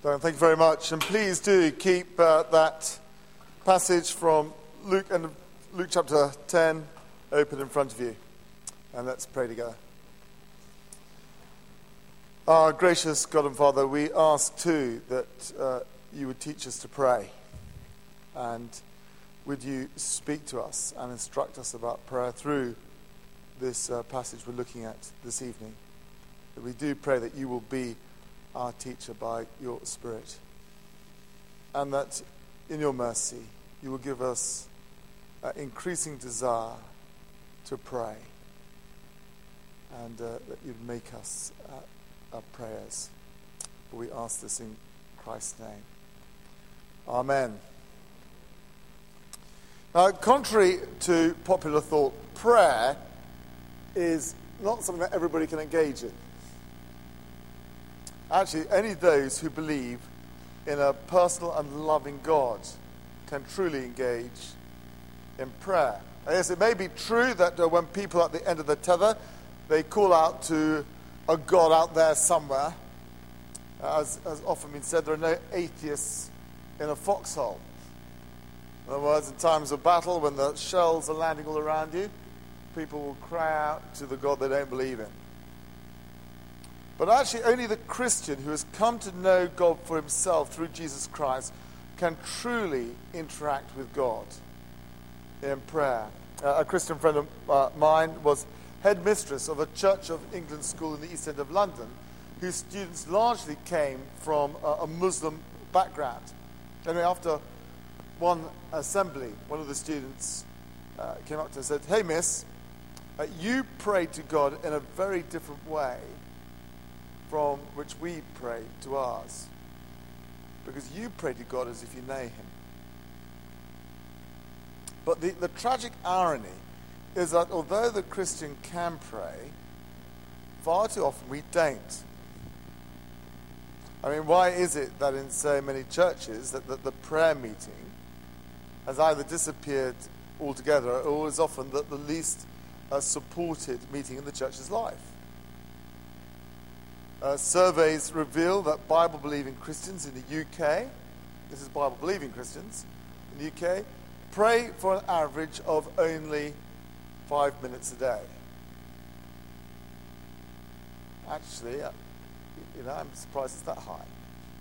Thank you very much. And please do keep that passage from Luke chapter 10 open in front of you. And let's pray together. Our gracious God and Father, we ask too that you would teach us to pray. And would you speak to us and instruct us about prayer through this passage we're looking at this evening. That we do pray that you will be our teacher by your Spirit. And that in your mercy you will give us increasing desire to pray. And that you'd make us our prayers. For we ask this in Christ's name. Amen. Contrary to popular thought, prayer is not something that everybody can engage in. Actually, only those who believe in a personal and loving God can truly engage in prayer. And yes, it may be true that when people at the end of the tether, they call out to a God out there somewhere. As often been said, there are no atheists in a foxhole. In other words, in times of battle, when the shells are landing all around you, people will cry out to the God they don't believe in. But actually, only the Christian who has come to know God for himself through Jesus Christ can truly interact with God in prayer. A Christian friend of mine was headmistress of a Church of England school in the East End of London, whose students largely came from a Muslim background. Anyway, after one assembly, one of the students came up to her and said, "Hey, miss, you pray to God in a very different way from which we pray to ours. Because you pray to God as if you know him." But the tragic irony is that although the Christian can pray, far too often we don't. I mean, why is it that in so many churches that the prayer meeting has either disappeared altogether or is often the least supported meeting in the church's life? Surveys reveal that Bible-believing Christians in the UK, this is Bible-believing Christians in the UK, pray for an average of only 5 minutes a day. Actually, I'm surprised it's that high.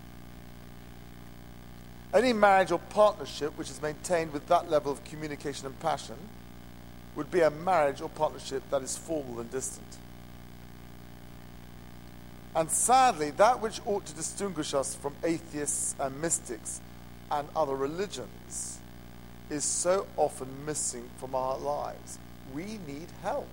Any marriage or partnership which is maintained with that level of communication and passion would be a marriage or partnership that is formal and distant. And sadly, that which ought to distinguish us from atheists and mystics and other religions is so often missing from our lives. We need help.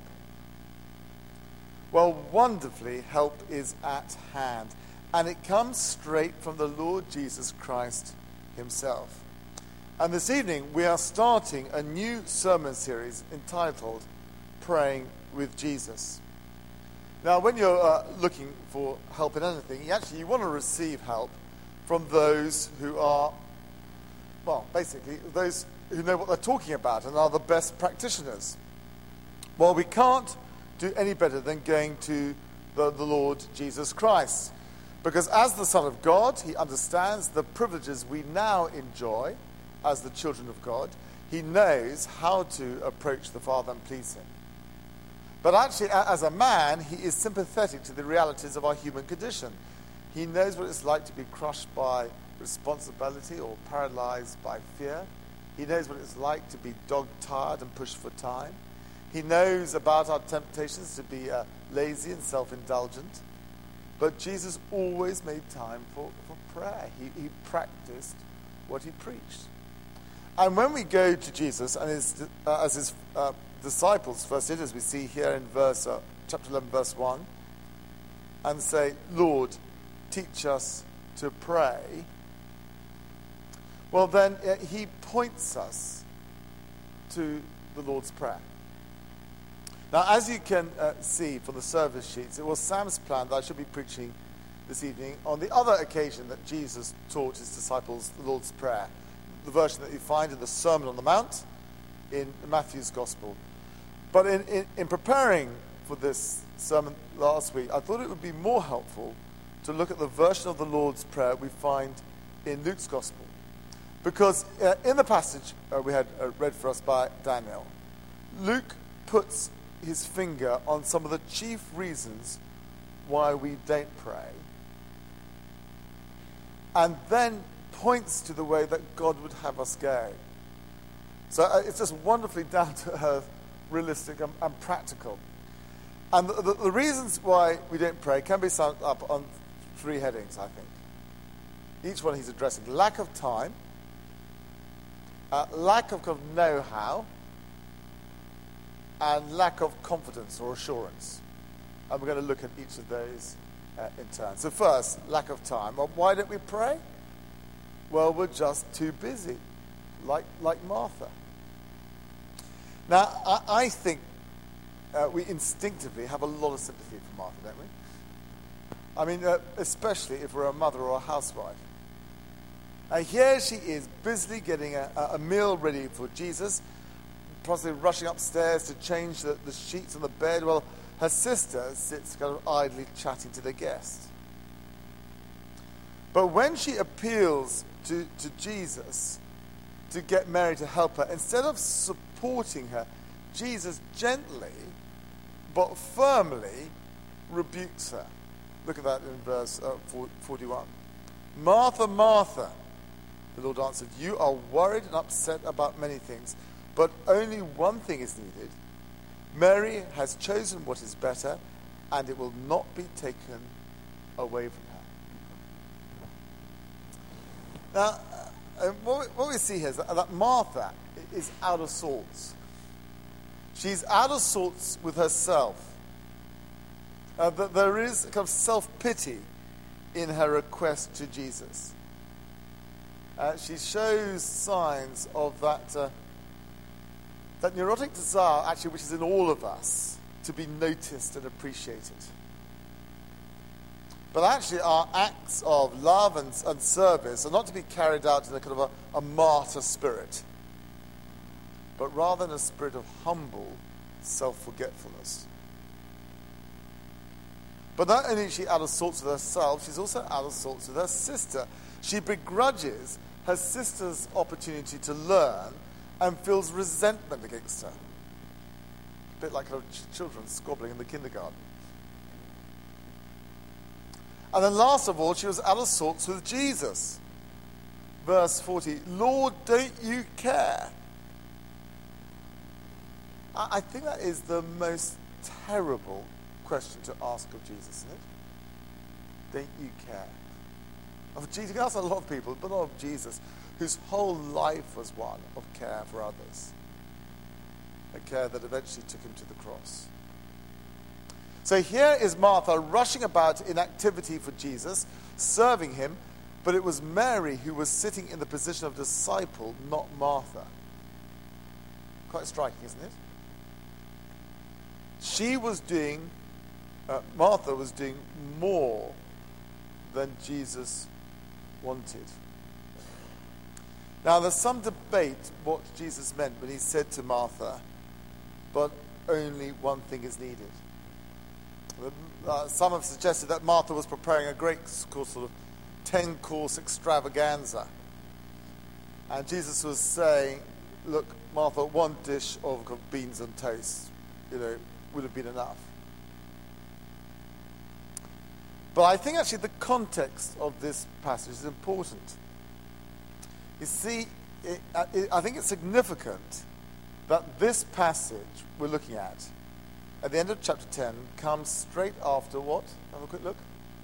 Well, wonderfully, help is at hand, and it comes straight from the Lord Jesus Christ himself. And this evening, we are starting a new sermon series entitled Praying with Jesus. Now, when you're looking for help in anything, you want to receive help from those who are, well, basically, those who know what they're talking about and are the best practitioners. Well, we can't do any better than going to the Lord Jesus Christ. Because as the Son of God, he understands the privileges we now enjoy as the children of God. He knows how to approach the Father and please him. But actually, as a man, he is sympathetic to the realities of our human condition. He knows what it's like to be crushed by responsibility or paralyzed by fear. He knows what it's like to be dog-tired and pushed for time. He knows about our temptations to be lazy and self-indulgent. But Jesus always made time for prayer. He practiced what he preached. And when we go to Jesus and as his disciples first did, as we see here in chapter 11, verse 1, and say, "Lord, teach us to pray," well, then he points us to the Lord's Prayer. Now, as you can see from the service sheets, it was Sam's plan that I should be preaching this evening on the other occasion that Jesus taught his disciples the Lord's Prayer, the version that you find in the Sermon on the Mount in Matthew's Gospel. But in preparing for this sermon last week, I thought it would be more helpful to look at the version of the Lord's Prayer we find in Luke's Gospel. Because in the passage we had read for us by Daniel, Luke puts his finger on some of the chief reasons why we don't pray, and then points to the way that God would have us go. So it's just wonderfully down to earth, realistic and practical. And the reasons why we don't pray can be summed up on 3 headings, I think. Each one he's addressing: lack of time, lack of kind of know-how, and lack of confidence or assurance. And we're going to look at each of those in turn. So first, lack of time. Well, why don't we pray? Well, we're just too busy, like Martha. Now, I think we instinctively have a lot of sympathy for Martha, don't we? I mean, especially if we're a mother or a housewife. Here she is, busily getting a meal ready for Jesus, possibly rushing upstairs to change the sheets on the bed, while her sister sits kind of idly chatting to the guest. But when she appeals to Jesus to get Mary to help her, instead of supporting her, Jesus gently but firmly rebukes her. Look at that in verse 41. "Martha, Martha," the Lord answered, "you are worried and upset about many things, but only one thing is needed. Mary has chosen what is better, and it will not be taken away from her." Now, what we see here is that Martha is out of sorts. She's out of sorts with herself. There is a kind of self-pity in her request to Jesus. She shows signs of that neurotic desire, actually, which is in all of us, to be noticed and appreciated. But actually, our acts of love and service are not to be carried out in a kind of a martyr spirit, but rather in a spirit of humble self-forgetfulness. But not only is she out of sorts with herself, she's also out of sorts with her sister. She begrudges her sister's opportunity to learn and feels resentment against her. A bit like her children squabbling in the kindergarten. And then last of all, she was out of sorts with Jesus. Verse 40, "Lord, don't you care?" I think that is the most terrible question to ask of Jesus, isn't it? Don't you care? Of Jesus, you can ask a lot of people, but not of Jesus, whose whole life was one of care for others. A care that eventually took him to the cross. So here is Martha rushing about in activity for Jesus, serving him, but it was Mary who was sitting in the position of disciple, not Martha. Quite striking, isn't it? Martha was doing more than Jesus wanted. Now, there's some debate what Jesus meant when he said to Martha, "But only one thing is needed." Some have suggested that Martha was preparing a great sort of 10-course extravaganza. And Jesus was saying, "Look, Martha, one dish of beans and toast, would have been enough." But I think actually the context of this passage is important. You see, I think it's significant that this passage we're looking at the end of chapter 10, comes straight after what? Have a quick look.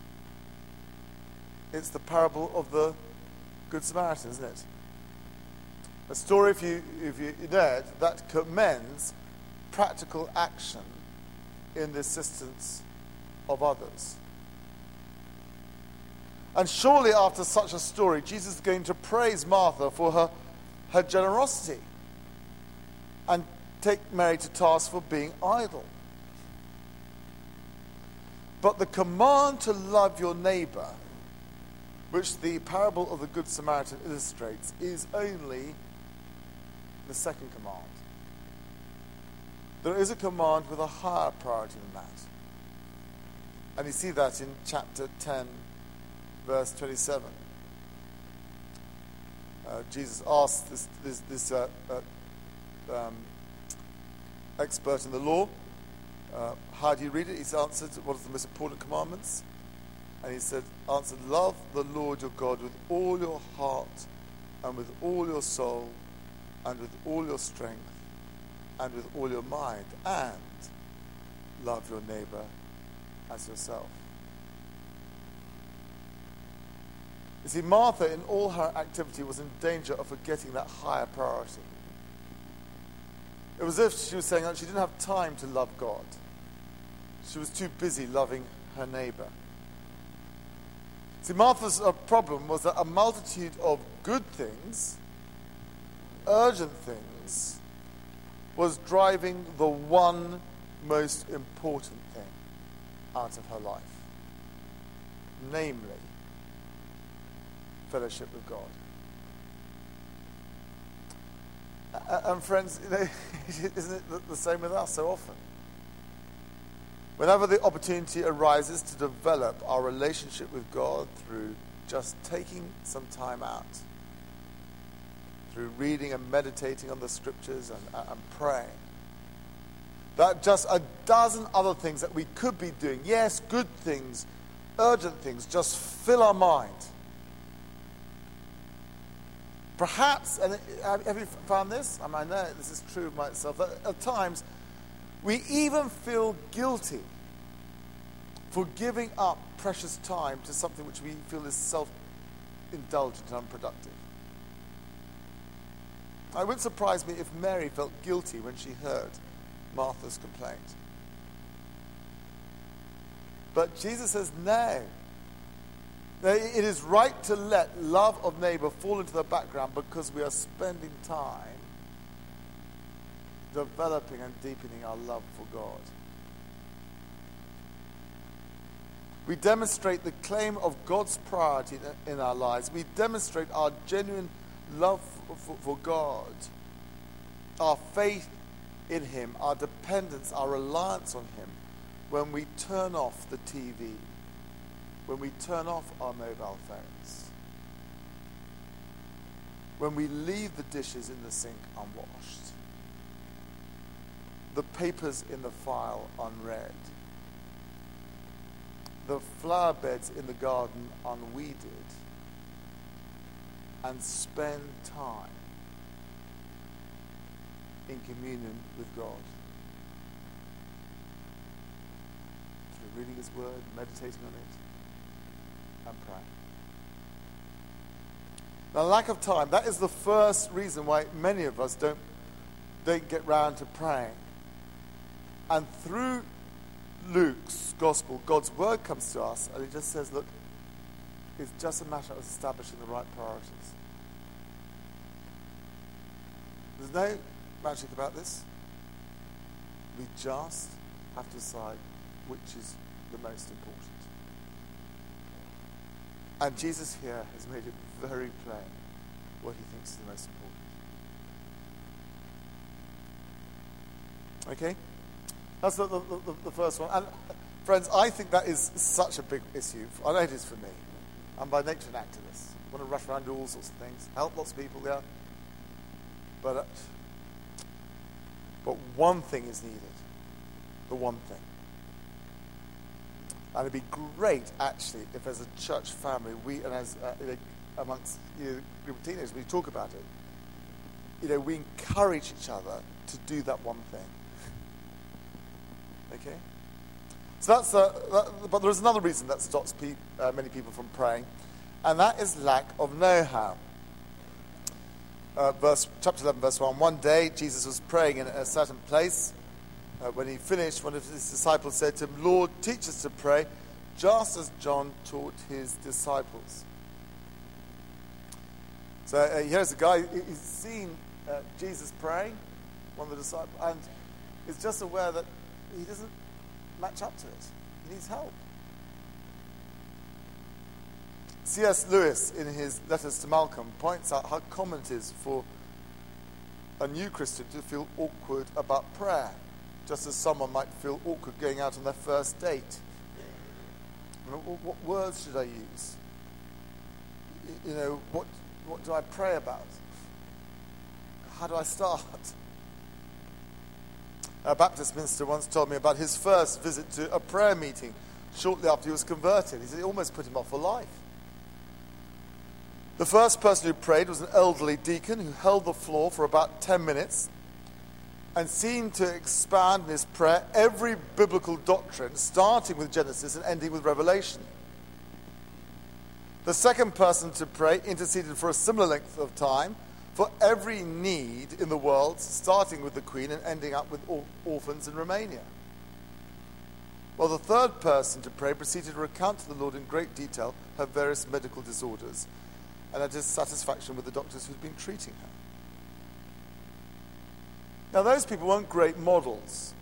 It's the parable of the Good Samaritan, isn't it? A story, if you know it, that commends practical action in the assistance of others. And surely after such a story, Jesus is going to praise Martha for her generosity and take Mary to task for being idle. But the command to love your neighbor, which the parable of the Good Samaritan illustrates, is only the second command. There is a command with a higher priority than that. And you see that in chapter 10, verse 27. Jesus asked this expert in the law, how do you read it? He's answered, what are the most important commandments? And he answered, love the Lord your God with all your heart and with all your soul and with all your strength and with all your mind, and love your neighbor as yourself. You see, Martha, in all her activity, was in danger of forgetting that higher priority. It was as if she was saying that she didn't have time to love God. She was too busy loving her neighbor. See, Martha's problem was that a multitude of good things, urgent things, was driving the one most important thing out of her life, namely fellowship with God. And friends, isn't it the same with us so often? Whenever the opportunity arises to develop our relationship with God through just taking some time out, through reading and meditating on the scriptures and praying, that just a dozen other things that we could be doing, yes, good things, urgent things, just fill our mind. Perhaps, and have you found this? I know this is true of myself, that at times we even feel guilty for giving up precious time to something which we feel is self-indulgent and unproductive. It wouldn't surprise me if Mary felt guilty when she heard Martha's complaint. But Jesus says, no. It is right to let love of neighbor fall into the background because we are spending time developing and deepening our love for God. We demonstrate the claim of God's priority in our lives. We demonstrate our genuine love for God, our faith in Him, our dependence, our reliance on Him when we turn off the TV, when we turn off our mobile phones, when we leave the dishes in the sink unwashed, the papers in the file unread, the flower beds in the garden unweeded, and spend time in communion with God through reading His Word, meditating on it, and praying. Now, lack of time, that is the first reason why many of us don't get round to praying. And through Luke's gospel, God's word comes to us, and it just says, look, it's just a matter of establishing the right priorities. There's no magic about this. We just have to decide which is the most important. And Jesus here has made it very plain what He thinks is the most important. Okay? That's the first one. And friends, I think that is such a big issue. I know it is for me. I'm by nature an activist. I want to rush around and do all sorts of things. Help lots of people, yeah. But one thing is needed. The one thing. And it'd be great, actually, if as a church family, we, and as amongst group of teenagers, we talk about it. We encourage each other to do that one thing. Okay? So that's but there's another reason that stops many people from praying, and that is lack of know-how. Chapter 11, verse 1. One day, Jesus was praying in a certain place. When he finished, one of his disciples said to him, Lord, teach us to pray, just as John taught his disciples. So here's a guy, he's seen Jesus praying, one of the disciples, and is just aware that he doesn't match up to it. He needs help. C.S. Lewis, in his letters to Malcolm, points out how common it is for a new Christian to feel awkward about prayer, just as someone might feel awkward going out on their first date. What words should I use? what do I pray about? How do I start? A Baptist minister once told me about his first visit to a prayer meeting shortly after he was converted. He said it almost put him off for life. The first person who prayed was an elderly deacon who held the floor for about 10 minutes and seemed to expand in his prayer every biblical doctrine, starting with Genesis and ending with Revelation. The second person to pray interceded for a similar length of time for every need in the world, starting with the Queen and ending up with orphans in Romania. While the third person to pray proceeded to recount to the Lord in great detail her various medical disorders and her dissatisfaction with the doctors who'd been treating her. Now, those people weren't great models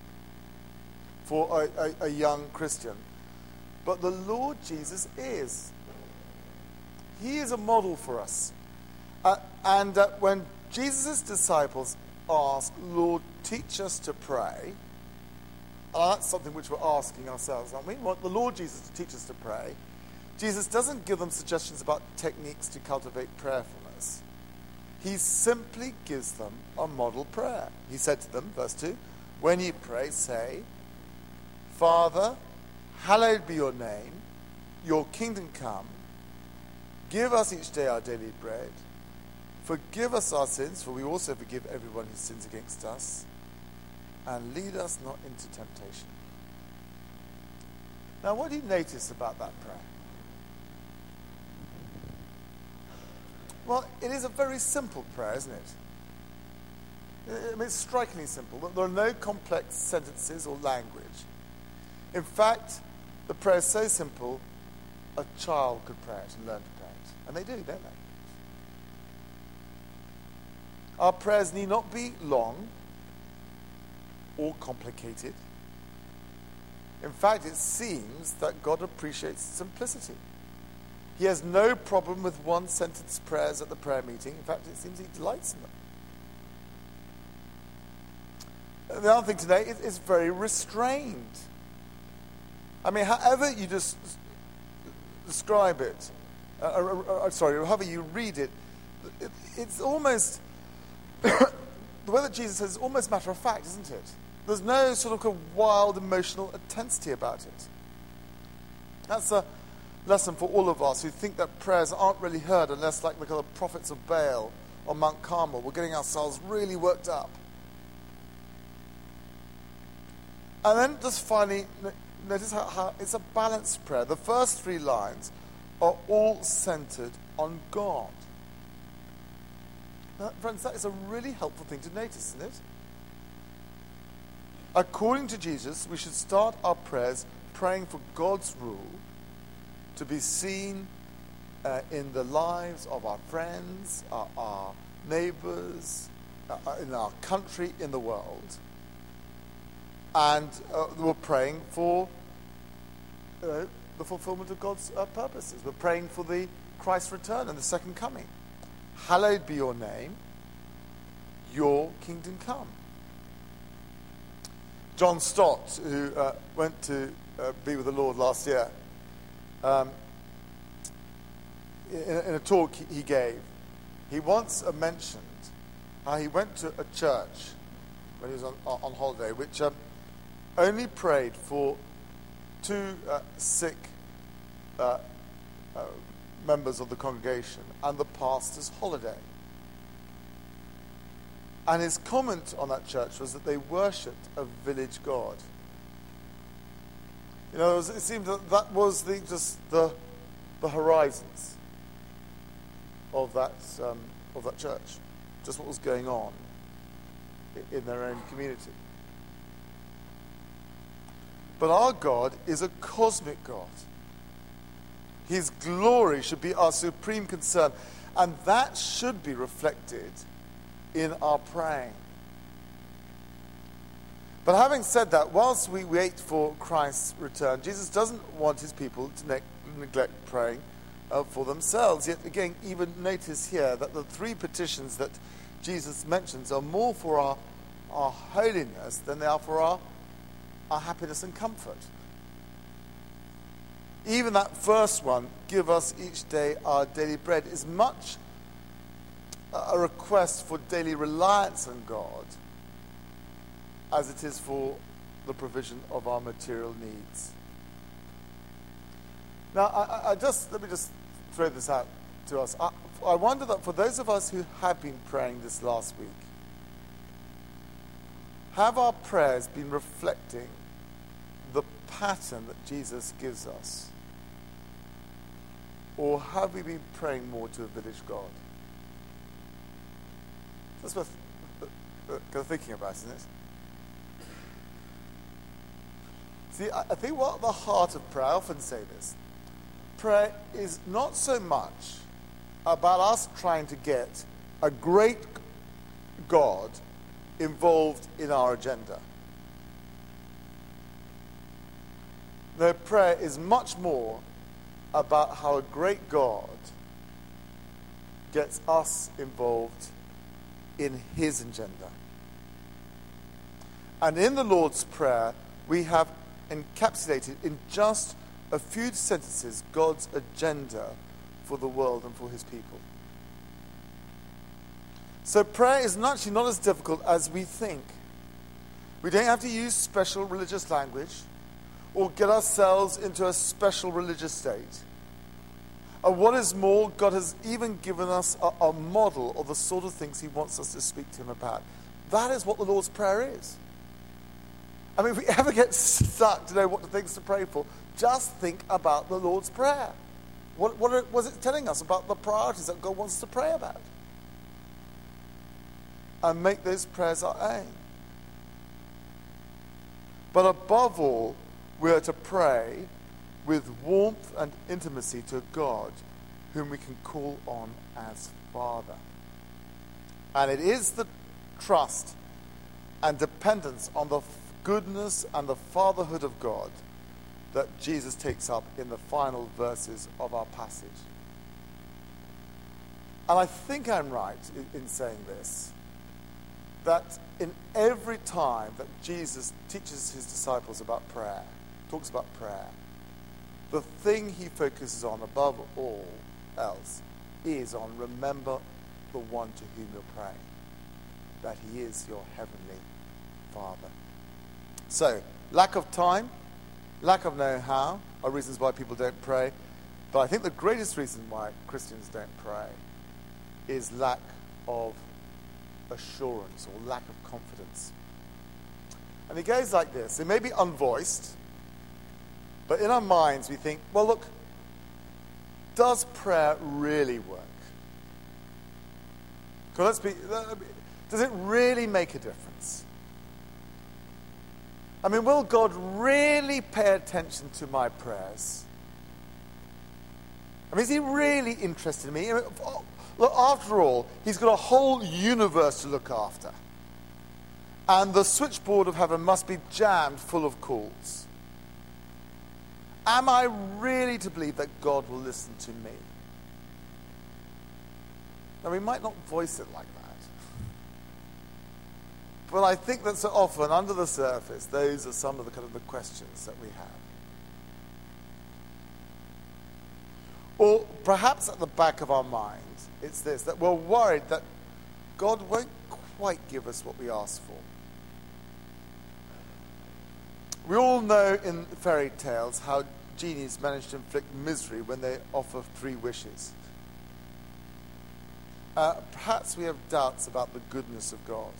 for a young Christian, but the Lord Jesus is. He is a model for us. And when Jesus' disciples ask, Lord, teach us to pray, that's something which we're asking ourselves, aren't we? We want the Lord Jesus to teach us to pray. Jesus doesn't give them suggestions about techniques to cultivate prayerfulness. He simply gives them a model prayer. He said to them, verse 2, when you pray, say, Father, hallowed be your name, your kingdom come, give us each day our daily bread, forgive us our sins, for we also forgive everyone who sins against us, and lead us not into temptation. Now, what do you notice about that prayer? Well, it is a very simple prayer, isn't it? I mean, it's strikingly simple. There are no complex sentences or language. In fact, the prayer is so simple, a child could pray it and learn to pray it. And they do, don't they? Our prayers need not be long or complicated. In fact, it seems that God appreciates simplicity. He has no problem with one-sentence prayers at the prayer meeting. In fact, it seems he delights in them. The other thing today is very restrained. I mean, however you just describe it, however you read it, it's almost, the way that Jesus says, it's almost matter of fact, isn't it? There's no sort of wild emotional intensity about it. That's a lesson for all of us who think that prayers aren't really heard unless, like the prophets of Baal on Mount Carmel, we're getting ourselves really worked up. And then just finally, notice how it's a balanced prayer. The first 3 lines are all centered on God. Now, friends, that is a really helpful thing to notice, isn't it? According to Jesus, we should start our prayers praying for God's rule to be seen in the lives of our friends, our neighbors, in our country, in the world. And we're praying for the fulfillment of God's purposes. We're praying for the Christ's return and the second coming. Hallowed be your name, your kingdom come. John Stott, who went to be with the Lord last year, in a talk he gave, he once mentioned how he went to a church when he was on holiday, which only prayed for 2 sick members of the congregation and the pastor's holiday. And his comment on that church was that they worshipped a village god. You know, it seemed that was the horizons of that church, just what was going on in their own community. But our God is a cosmic God. His glory should be our supreme concern, and that should be reflected in our praying. But having said that, whilst we wait for Christ's return, Jesus doesn't want his people to neglect praying for themselves. Yet again, even notice here that the 3 petitions that Jesus mentions are more for our holiness than they are for our happiness and comfort. Even that first one, give us each day our daily bread, is much a request for daily reliance on God as it is for the provision of our material needs. Now, let me just throw this out to us. I wonder that for those of us who have been praying this last week, have our prayers been reflecting the pattern that Jesus gives us? Or have we been praying more to a village God? That's worth thinking about, isn't it? See, I think what at the heart of prayer, I often say this, prayer is not so much about us trying to get a great God involved in our agenda. No, prayer is much more about how a great God gets us involved in his agenda. And in the Lord's Prayer, we have encapsulated in just a few sentences God's agenda for the world and for his people. So prayer is actually not as difficult as we think. We don't have to use special religious language or get ourselves into a special religious state. And what is more, God has even given us a model of the sort of things he wants us to speak to him about. That is what the Lord's Prayer is. I mean, if we ever get stuck to know what things to pray for, just think about the Lord's Prayer. What was it telling us about the priorities that God wants us to pray about? And make those prayers our aim. But above all, we are to pray with warmth and intimacy to a God whom we can call on as Father. And it is the trust and dependence on the goodness and the fatherhood of God that Jesus takes up in the final verses of our passage. And I think I'm right in saying this, that in every time that Jesus teaches his disciples about prayer, talks about prayer, the thing he focuses on above all else is on remember the one to whom you're praying, that he is your heavenly Father. So, lack of time, lack of know-how are reasons why people don't pray. But I think the greatest reason why Christians don't pray is lack of assurance or lack of confidence. And it goes like this. It may be unvoiced, but in our minds we think, well, look, does prayer really work? Does it really make a difference? I mean, will God really pay attention to my prayers? I mean, is he really interested in me? I mean, look, after all, he's got a whole universe to look after. And the switchboard of heaven must be jammed full of calls. Am I really to believe that God will listen to me? Now, we might not voice it like that. But I think that so often, under the surface, those are some of the kind of the questions that we have. Or perhaps at the back of our mind, it's this, that we're worried that God won't quite give us what we ask for. We all know in fairy tales how genies manage to inflict misery when they offer 3 wishes. Perhaps we have doubts about the goodness of God.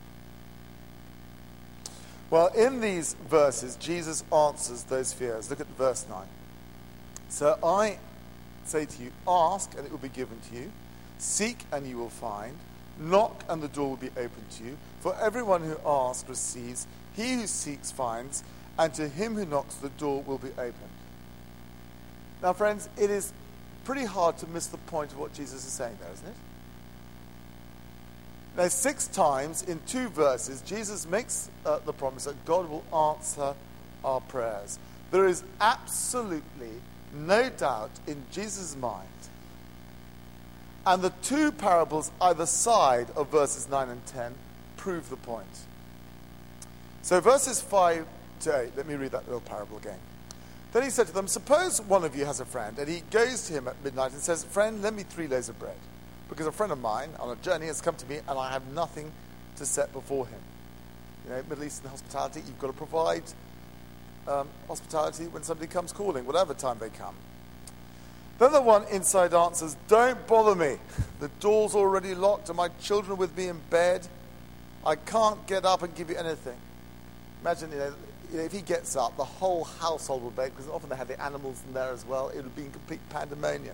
Well, in these verses, Jesus answers those fears. Look at verse 9. So I say to you, ask and it will be given to you. Seek and you will find. Knock and the door will be opened to you. For everyone who asks receives. He who seeks finds. And to him who knocks, the door will be opened. Now, friends, it is pretty hard to miss the point of what Jesus is saying there, isn't it? Now, 6 times in 2 verses, Jesus makes the promise that God will answer our prayers. There is absolutely no doubt in Jesus' mind. And the 2 parables either side of verses 9 and 10 prove the point. So verses 5 to 8, let me read that little parable again. Then he said to them, suppose one of you has a friend, and he goes to him at midnight and says, friend, lend me 3 loaves of bread, because a friend of mine on a journey has come to me, and I have nothing to set before him. You know, Middle Eastern hospitality, you've got to provide hospitality when somebody comes calling, whatever time they come. Then the one inside answers, don't bother me. The door's already locked, and my children are with me in bed. I can't get up and give you anything. Imagine, if he gets up, the whole household will beg, because often they have the animals in there as well. It would be in complete pandemonium.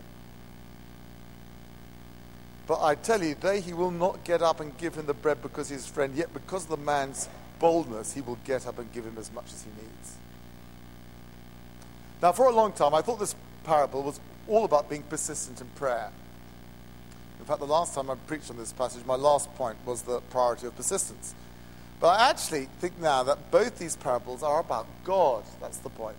But I tell you, he will not get up and give him the bread because he's his friend, yet because of the man's boldness, he will get up and give him as much as he needs. Now, for a long time, I thought this parable was all about being persistent in prayer. In fact, the last time I preached on this passage, my last point was the priority of persistence. But I actually think now that both these parables are about God. That's the point.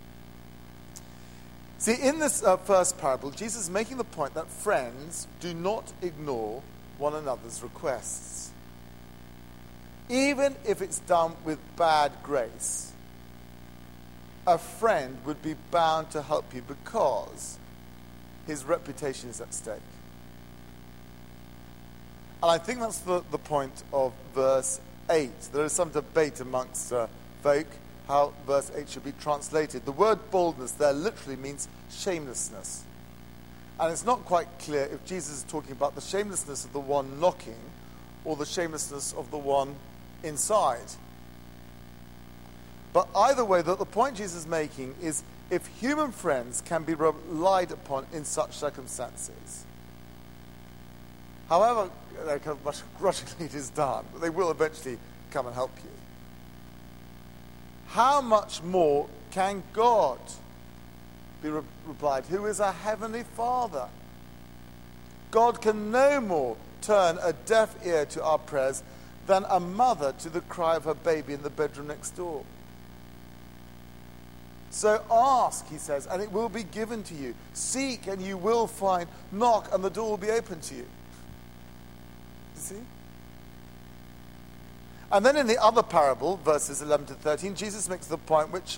See, in this first parable, Jesus is making the point that friends do not ignore one another's requests. Even if it's done with bad grace, a friend would be bound to help you because his reputation is at stake. And I think that's the point of verse 8. There is some debate amongst folk how verse 8 should be translated. The word boldness there literally means shamelessness. And it's not quite clear if Jesus is talking about the shamelessness of the one knocking or the shamelessness of the one inside. But either way, the point Jesus is making is if human friends can be relied upon in such circumstances, however grudgingly it is done, they will eventually come and help you. How much more can God be replied, who is our heavenly Father? God can no more turn a deaf ear to our prayers than a mother to the cry of her baby in the bedroom next door. So ask, he says, and it will be given to you. Seek, and you will find. Knock, and the door will be open to you. You see? And then in the other parable, verses 11 to 13, Jesus makes the point which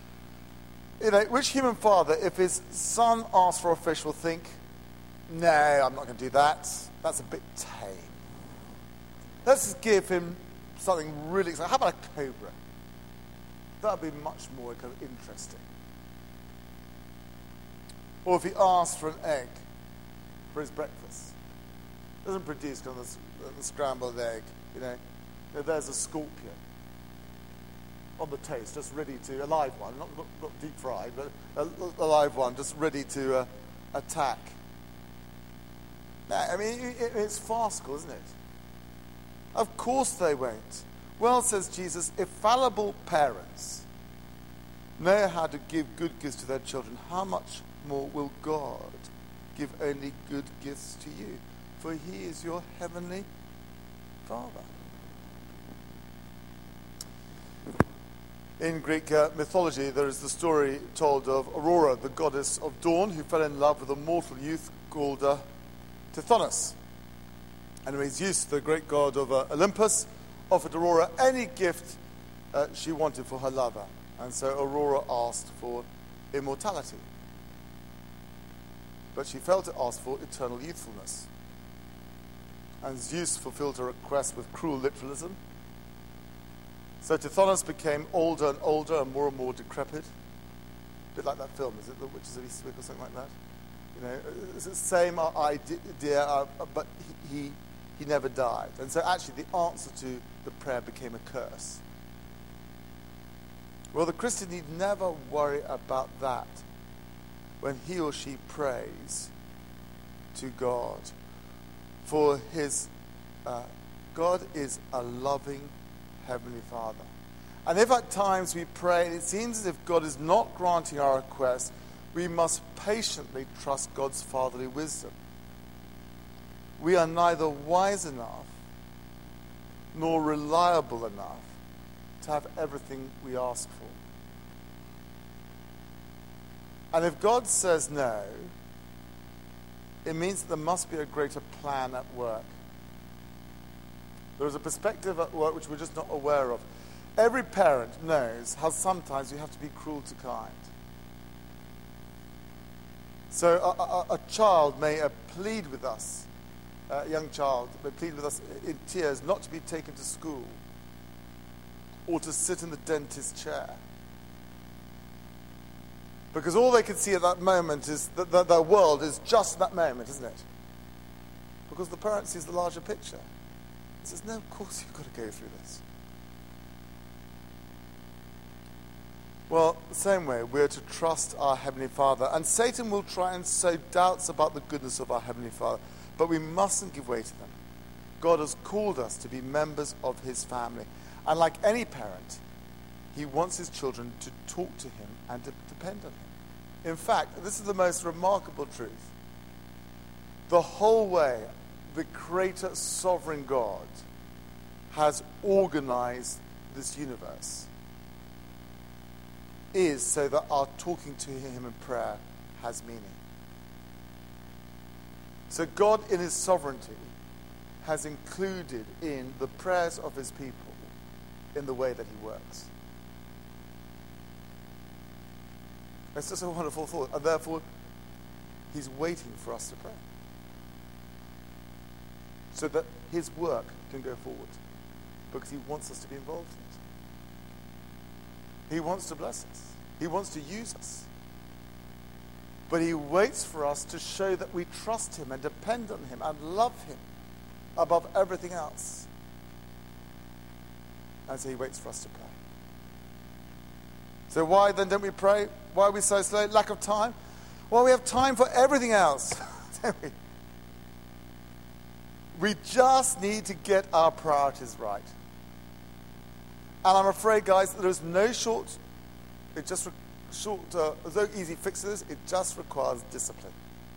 human father, if his son asks for a fish, will think, no, I'm not going to do that. That's a bit tame. Let's just give him something really exciting. How about a cobra? That would be much more kind of interesting. Or if he asks for an egg for his breakfast, doesn't produce kind of the scrambled egg, there's a scorpion on the toast, just ready to, a live one, not deep fried, but a live one, just ready to attack. No, I mean, it's farcical, isn't it? Of course they won't. Well, says Jesus, if fallible parents know how to give good gifts to their children, how much more will God give only good gifts to you? For he is your heavenly Father. In Greek mythology, there is the story told of Aurora, the goddess of dawn, who fell in love with a mortal youth called Tithonus. Anyways, Zeus, the great god of Olympus, offered Aurora any gift she wanted for her lover. And so Aurora asked for immortality. But she failed to ask for eternal youthfulness. And Zeus fulfilled her request with cruel literalism. So Tithonus became older and older and more decrepit. A bit like that film, is it? The Witches of Eastwick or something like that? It's the same idea, but he never died. And so actually the answer to the prayer became a curse. Well, the Christian need never worry about that when he or she prays to God. For God is a loving Heavenly Father. And if at times we pray and it seems as if God is not granting our request, we must patiently trust God's fatherly wisdom. We are neither wise enough nor reliable enough to have everything we ask for. And if God says no, it means that there must be a greater plan at work. There is a perspective at work which we're just not aware of. Every parent knows how sometimes you have to be cruel to kind. So a child may plead with us, a young child may plead with us in tears not to be taken to school or to sit in the dentist's chair. Because all they can see at that moment is that their world is just that moment, isn't it? Because the parent sees the larger picture. He says, no, of course you've got to go through this. Well, the same way, we're to trust our Heavenly Father. And Satan will try and sow doubts about the goodness of our Heavenly Father. But we mustn't give way to them. God has called us to be members of his family. And like any parent, he wants his children to talk to him and to depend on him. In fact, this is the most remarkable truth. The whole way the Creator, sovereign God has organized this universe is so that our talking to him in prayer has meaning. So God, in his sovereignty, has included in the prayers of his people in the way that he works. It's just a wonderful thought. And therefore, he's waiting for us to pray, so that his work can go forward, because he wants us to be involved in it. He wants to bless us. He wants to use us. But he waits for us to show that we trust him and depend on him and love him above everything else. And so he waits for us to pray. So why then don't we pray? Why are we so slow? Lack of time? Well, we have time for everything else, don't we? We just need to get our priorities right. And I'm afraid, guys, there's no there's no easy fix to this. It just requires discipline.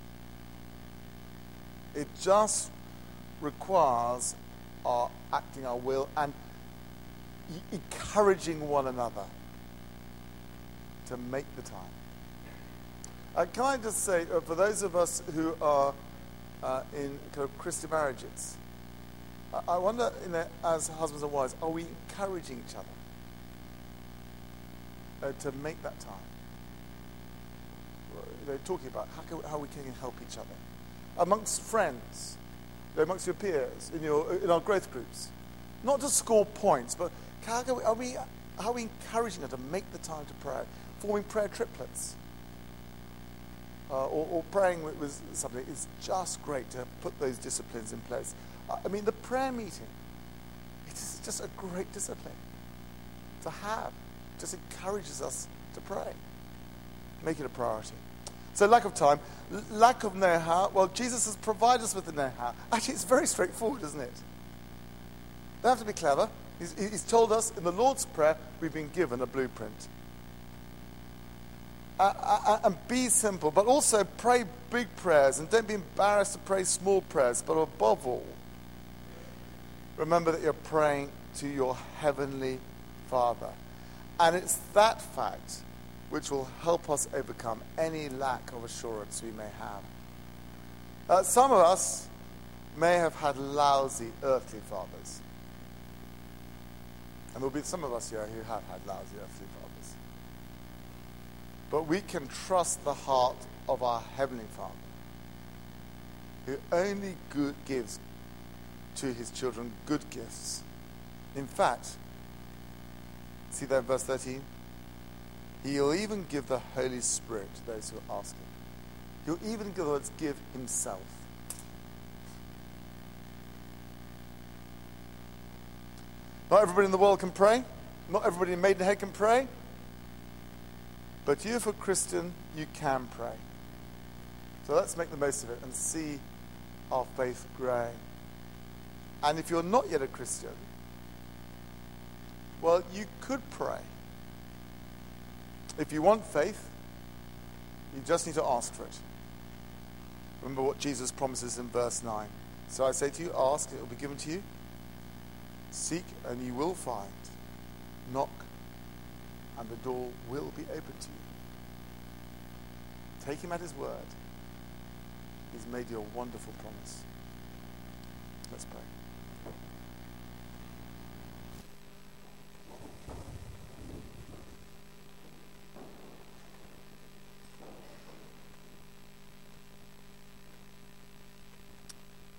It just requires our acting our will and encouraging one another to make the time. Can I just say, for those of us who are in kind of Christian marriages, I wonder, as husbands and wives, are we encouraging each other to make that time? Talking about how we can help each other amongst friends, amongst your peers, in our growth groups, not to score points, but how are we encouraging them to make the time to pray, forming prayer triplets, or praying with somebody? It's just great to put those disciplines in place. I mean, the prayer meeting, it's just a great discipline to have. It just encourages us to pray. Make it a priority. So lack of time, lack of know-how. Well, Jesus has provided us with the know-how. Actually, it's very straightforward, isn't it? Don't have to be clever. He's told us in the Lord's Prayer, we've been given a blueprint. And be simple, but also pray big prayers, and don't be embarrassed to pray small prayers. But above all, remember that you're praying to your Heavenly Father. And it's that fact which will help us overcome any lack of assurance we may have. Some of us may have had lousy earthly fathers. And there'll be some of us here who have had lousy earthly fathers. But we can trust the heart of our Heavenly Father, who only gives to his children good gifts. In fact, see there in verse 13? He'll even give the Holy Spirit to those who ask him. He'll even give himself. Not everybody in the world can pray. Not everybody in Maidenhead can pray. But you, if a Christian, you can pray. So let's make the most of it and see our faith growing. And if you're not yet a Christian, well, you could pray. If you want faith, you just need to ask for it. Remember what Jesus promises in verse 9. So I say to you, ask, and it will be given to you. Seek, and you will find. Knock, and the door will be open to you. Take him at his word. He's made you a wonderful promise. Let's pray.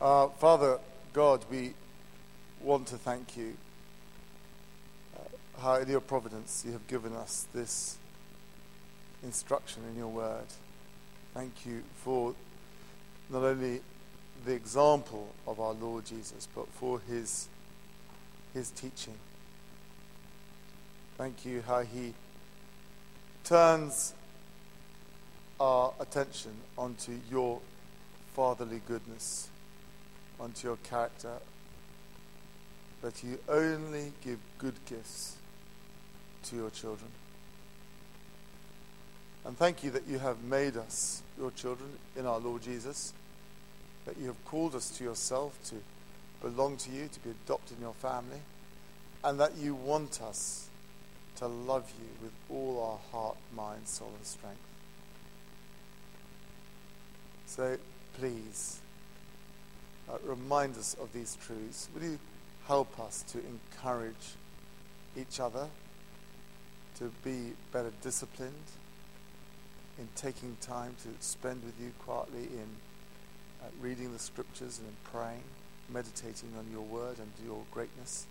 Father God, we want to thank you how in your providence you have given us this instruction in your word. Thank you for not only the example of our Lord Jesus, but for his teaching. Thank you how he turns our attention onto your fatherly goodness, onto your character, that you only give good gifts to your children. And thank you that you have made us your children in our Lord Jesus, that you have called us to yourself, to belong to you, to be adopted in your family, and that you want us to love you with all our heart, mind, soul, and strength. So please, remind us of these truths. Will you help us to encourage each other to be better disciplined in taking time to spend with you quietly in reading the scriptures and in praying, meditating on your word and your greatness.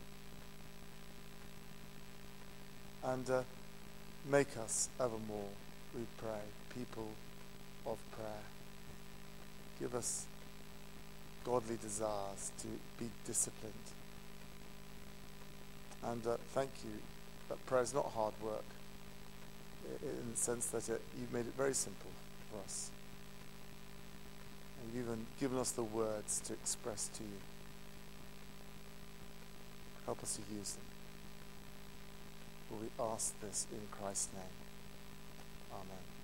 And make us evermore, we pray, people of prayer. Give us godly desires to be disciplined. And thank you that prayer is not hard work, in the sense that you've made it very simple for us. And you've even given us the words to express to you. Help us to use them. For we ask this in Christ's name. Amen.